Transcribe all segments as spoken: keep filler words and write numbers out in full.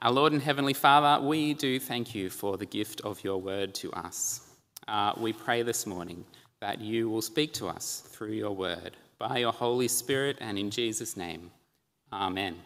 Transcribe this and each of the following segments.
Our Lord and Heavenly Father, we do thank you for the gift of your word to us. Uh, we pray this morning that you will speak to us through your word, by your Holy Spirit, and in Jesus' name. Amen.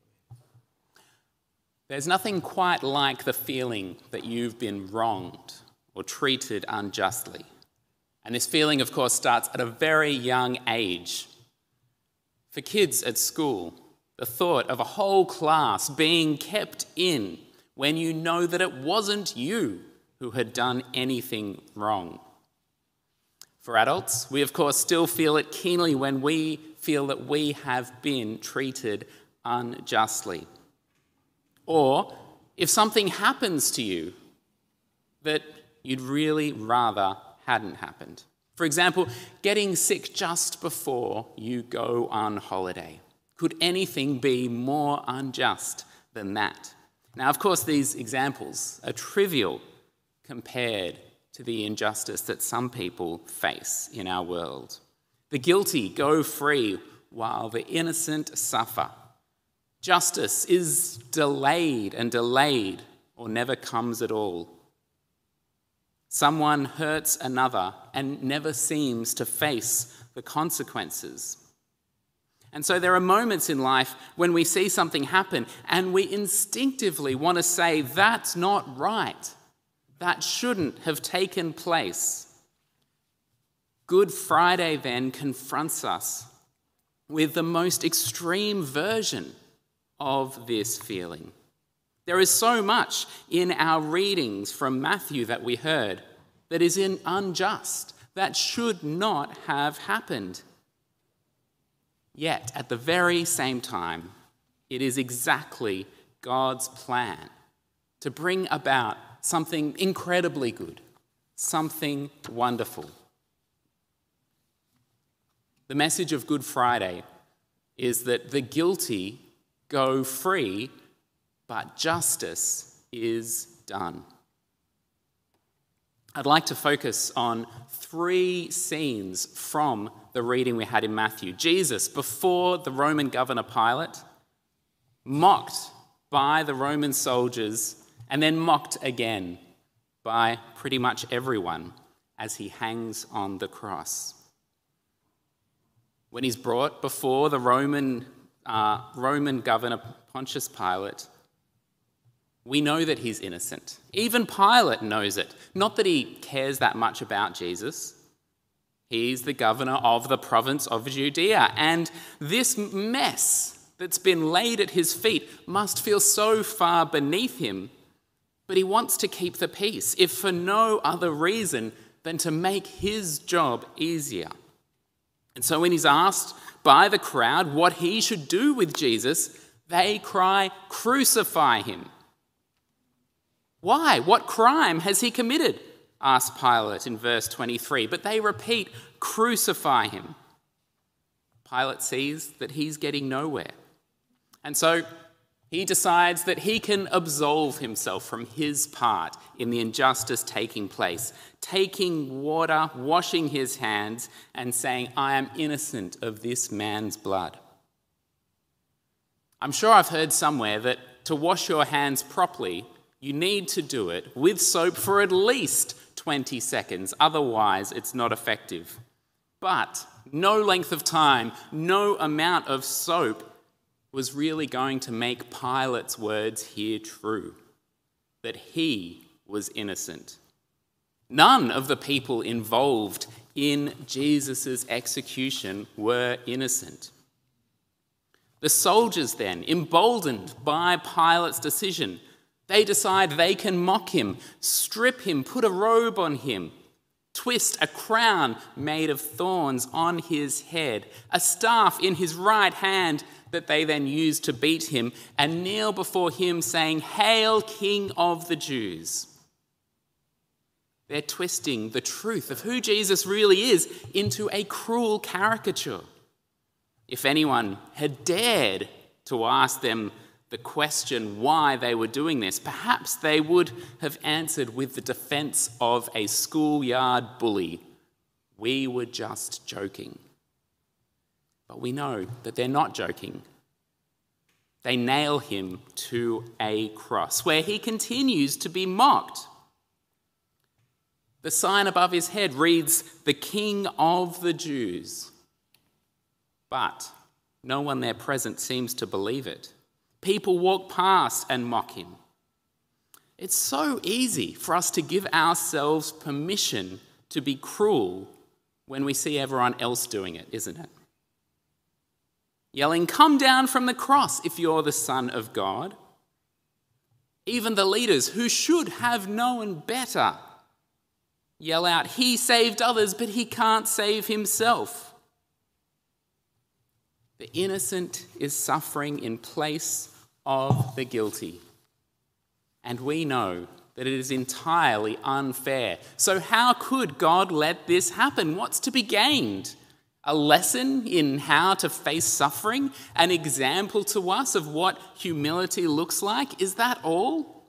There's nothing quite like the feeling that you've been wronged or treated unjustly. And this feeling, of course, starts at a very young age. For kids at school, the thought of a whole class being kept in when you know that it wasn't you who had done anything wrong. For adults, we of course still feel it keenly when we feel that we have been treated unjustly. Or if something happens to you that you'd really rather hadn't happened. For example, getting sick just before you go on holiday. Could anything be more unjust than that? Now, of course, these examples are trivial compared to the injustice that some people face in our world. The guilty go free while the innocent suffer. Justice is delayed and delayed or never comes at all. Someone hurts another and never seems to face the consequences. And so there are moments in life when we see something happen and we instinctively want to say, that's not right. That shouldn't have taken place. Good Friday then confronts us with the most extreme version of this feeling. There is so much in our readings from Matthew that we heard that is unjust, that should not have happened. Yet, at the very same time, it is exactly God's plan to bring about something incredibly good, something wonderful. The message of Good Friday is that the guilty go free, but justice is done. I'd like to focus on three scenes from the reading we had in Matthew. Jesus, before the Roman governor Pilate, mocked by the Roman soldiers, and then mocked again by pretty much everyone as he hangs on the cross. When he's brought before the Roman, uh, Roman governor Pontius Pilate, we know that he's innocent. Even Pilate knows it. Not that he cares that much about Jesus. He's the governor of the province of Judea. And this mess that's been laid at his feet must feel so far beneath him. But he wants to keep the peace, if for no other reason than to make his job easier. And so when he's asked by the crowd what he should do with Jesus, they cry, "Crucify him." Why? What crime has he committed? Asked Pilate in verse twenty-three. But they repeat, "Crucify him." Pilate sees that he's getting nowhere. And so he decides that he can absolve himself from his part in the injustice taking place, taking water, washing his hands, and saying, "I am innocent of this man's blood." I'm sure I've heard somewhere that to wash your hands properly, you need to do it with soap for at least twenty seconds. Otherwise, it's not effective. But no length of time, no amount of soap was really going to make Pilate's words here true, that he was innocent. None of the people involved in Jesus' execution were innocent. The soldiers then, emboldened by Pilate's decision, they decide they can mock him, strip him, put a robe on him, twist a crown made of thorns on his head, a staff in his right hand that they then use to beat him, and kneel before him saying, "Hail, King of the Jews." They're twisting the truth of who Jesus really is into a cruel caricature. If anyone had dared to ask them the question why they were doing this, perhaps they would have answered with the defense of a schoolyard bully, "We were just joking." But we know that they're not joking. They nail him to a cross where he continues to be mocked. The sign above his head reads, "The King of the Jews." But no one there present seems to believe it. People walk past and mock him. It's so easy for us to give ourselves permission to be cruel when we see everyone else doing it, isn't it? Yelling, "Come down from the cross if you're the Son of God." Even the leaders who should have known better yell out, "He saved others, but he can't save himself." The innocent is suffering in place of the guilty. And we know that it is entirely unfair. So how could God let this happen? What's to be gained? A lesson in how to face suffering? An example to us of what humility looks like? Is that all?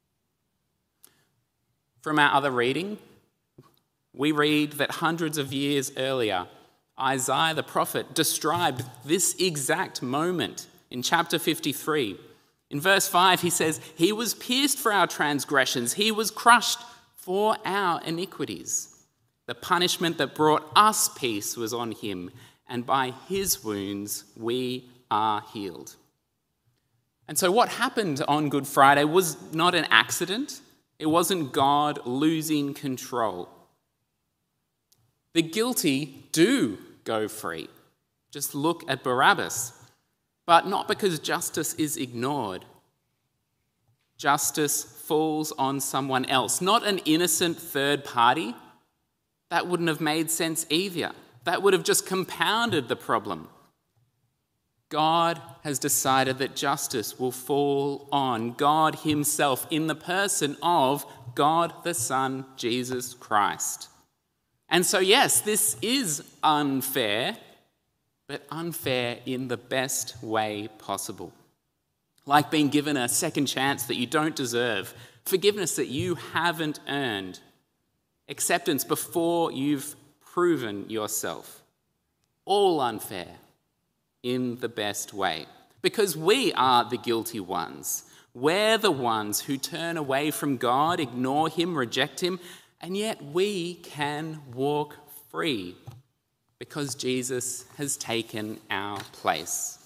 From our other reading, we read that hundreds of years earlier, Isaiah the prophet described this exact moment in chapter fifty-three. In verse five, he says, "He was pierced for our transgressions. He was crushed for our iniquities. The punishment that brought us peace was on him, and by his wounds we are healed." And so what happened on Good Friday was not an accident. It wasn't God losing control. The guilty do go free. Just look at Barabbas. But not because justice is ignored. Justice falls on someone else, not an innocent third party. That wouldn't have made sense either. That would have just compounded the problem. God has decided that justice will fall on God himself in the person of God the Son, Jesus Christ. And so, yes, this is unfair, but unfair in the best way possible. Like being given a second chance that you don't deserve, forgiveness that you haven't earned, acceptance before you've proven yourself. All unfair in the best way. Because we are the guilty ones. We're the ones who turn away from God, ignore him, reject him, and yet we can walk free because Jesus has taken our place.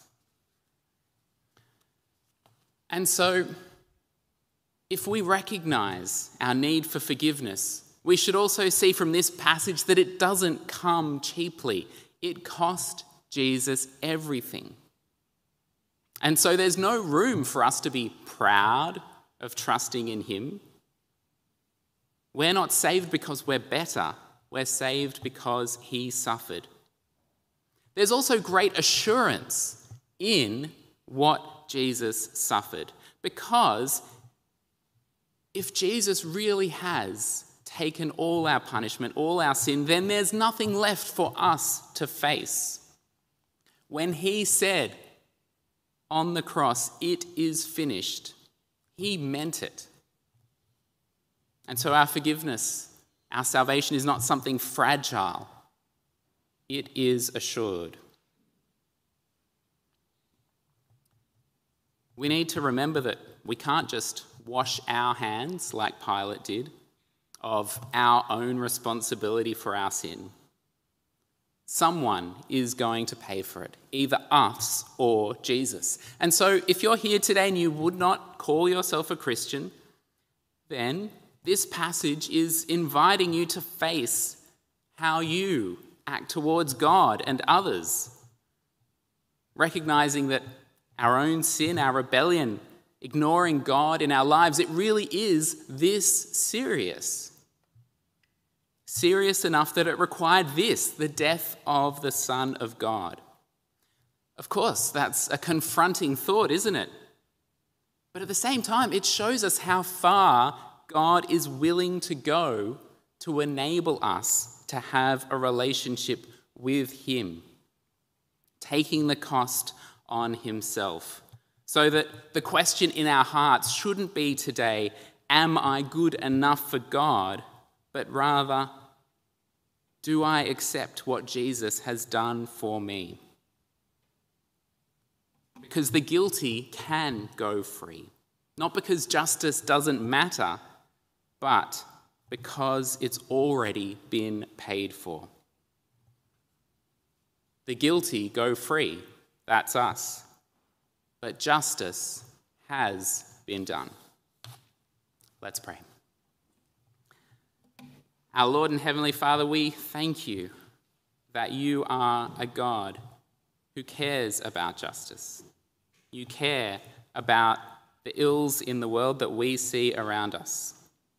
And so, if we recognize our need for forgiveness, we should also see from this passage that it doesn't come cheaply. It cost Jesus everything. And so there's no room for us to be proud of trusting in him. We're not saved because we're better. We're saved because he suffered. There's also great assurance in what Jesus suffered, because if Jesus really has taken all our punishment, all our sin, then there's nothing left for us to face. When he said on the cross, "It is finished," he meant it. And so our forgiveness, our salvation is not something fragile. It is assured. We need to remember that we can't just wash our hands like Pilate did of our own responsibility for our sin. Someone is going to pay for it, either us or Jesus. And so if you're here today and you would not call yourself a Christian, then this passage is inviting you to face how you act towards God and others, recognizing that our own sin, our rebellion, ignoring God in our lives, it really is this serious. Serious enough that it required this, the death of the Son of God. Of course, that's a confronting thought, isn't it? But at the same time, it shows us how far God is willing to go to enable us to have a relationship with him, taking the cost on himself. So that the question in our hearts shouldn't be today, am I good enough for God? But rather, do I accept what Jesus has done for me? because the guilty can go free. Not because justice doesn't matter, but because it's already been paid for. The guilty go free, that's us. But justice has been done. Let's pray. Our Lord and Heavenly Father, we thank you that you are a God who cares about justice. You care about the ills in the world that we see around us,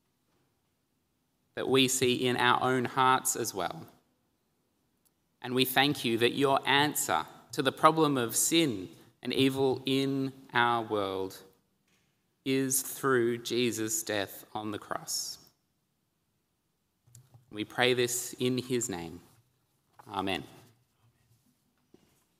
that we see in our own hearts as well. And we thank you that your answer to the problem of sin and evil in our world is through Jesus' death on the cross. We pray this in his name. Amen.